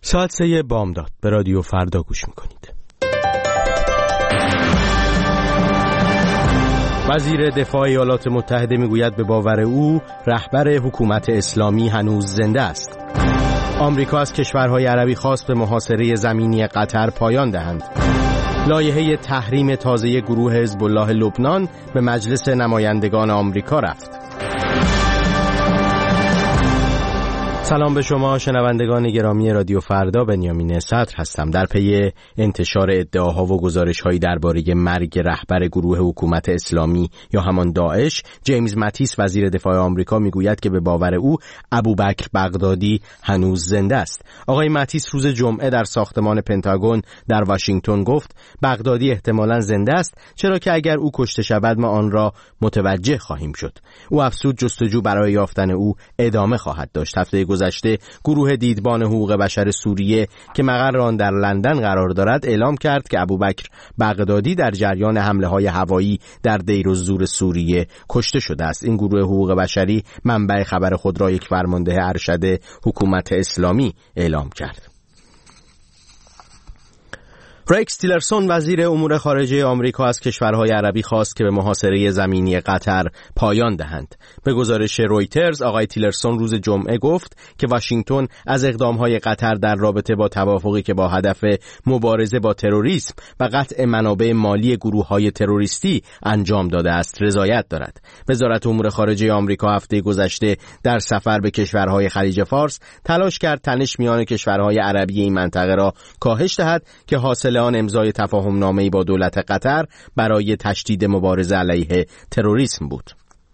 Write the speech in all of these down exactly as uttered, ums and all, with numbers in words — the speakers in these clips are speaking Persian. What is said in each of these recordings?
ساعت سه بامداد به رادیو فردا گوش میکنید. وزیر دفاع ایالات متحده میگوید به باور او رهبر حکومت اسلامی هنوز زنده است. آمریکا از کشورهای عربی خواست به محاصره زمینی قطر پایان دهند. لایحه تحریم تازه گروه حزب الله لبنان به مجلس نمایندگان آمریکا رفت. سلام به شما شنوندگان گرامی رادیو فردا، بنیامین صدر هستم. در پی انتشار ادعاها و گزارش‌هایی درباره مرگ رهبر گروه حکومت اسلامی یا همان داعش، جیمز ماتیس وزیر دفاع آمریکا میگوید که به باور او ابوبکر بغدادی هنوز زنده است. آقای ماتیس روز جمعه در ساختمان پنتاگون در واشنگتن گفت بغدادی احتمالاً زنده است، چرا که اگر او کشته شود ما آن را متوجه خواهیم شد. او افزود جستجو برای یافتن او ادامه خواهد داشت. هفته گذشته گروه دیدبان حقوق بشر سوریه که مقر آن در لندن قرار دارد اعلام کرد که ابوبکر بغدادی در جریان حمله‌های هوایی در دیر الزور سوریه کشته شده است. این گروه حقوق بشری منبع خبر خود را یک فرمانده ارشد حکومت اسلامی اعلام کرد. ریکس تیلرسون وزیر امور خارجه آمریکا از کشورهای عربی خواست که به محاصره زمینی قطر پایان دهند. به گزارش رویترز آقای تیلرسون روز جمعه گفت که واشنگتن از اقدامهای قطر در رابطه با توافقی که با هدف مبارزه با تروریسم و قطع منابع مالی گروه‌های تروریستی انجام داده است رضایت دارد. وزارت امور خارجه آمریکا هفته گذشته در سفر به کشورهای خلیج فارس تلاش کرد تنش میان کشورهای عربی این منطقه را کاهش دهد که حاصل آن امضای تفاهم نامه‌ای با دولت قطر برای تشدید مبارزه علیه تروریسم بود.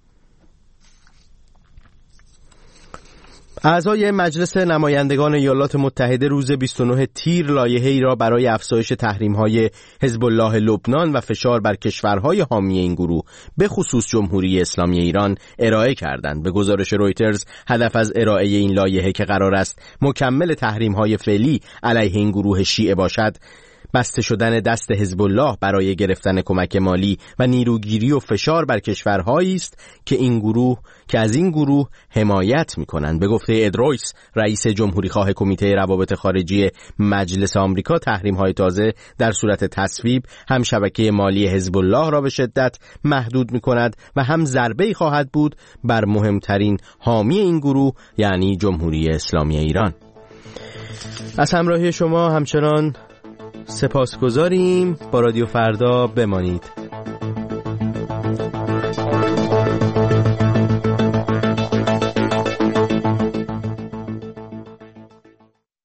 اعضای مجلس نمایندگان ایالات متحده روز بیست و نه تیر لایحه‌ای را برای افزایش تحریم‌های حزب الله لبنان و فشار بر کشورهای حامی این گروه به خصوص جمهوری اسلامی ایران ارائه کردند. به گزارش رویترز هدف از ارائه این لایحه که قرار است مکمل تحریم‌های فعلی علیه این گروه شیعه باشد، بسته شدن دست حزب الله برای گرفتن کمک مالی و نیروگیری و فشار بر کشورهایی است که این گروه که از این گروه حمایت می‌کنند. به گفته اد رویس رئیس جمهوری خواه کمیته روابط خارجی مجلس آمریکا، تحریم‌های تازه در صورت تصویب هم شبکه مالی حزب الله را به شدت محدود می‌کند و هم ضربه‌ای خواهد بود بر مهمترین حامی این گروه یعنی جمهوری اسلامی ایران. از همراهی شما همچنان سپاسگزاریم. با رادیو فردا بمانید.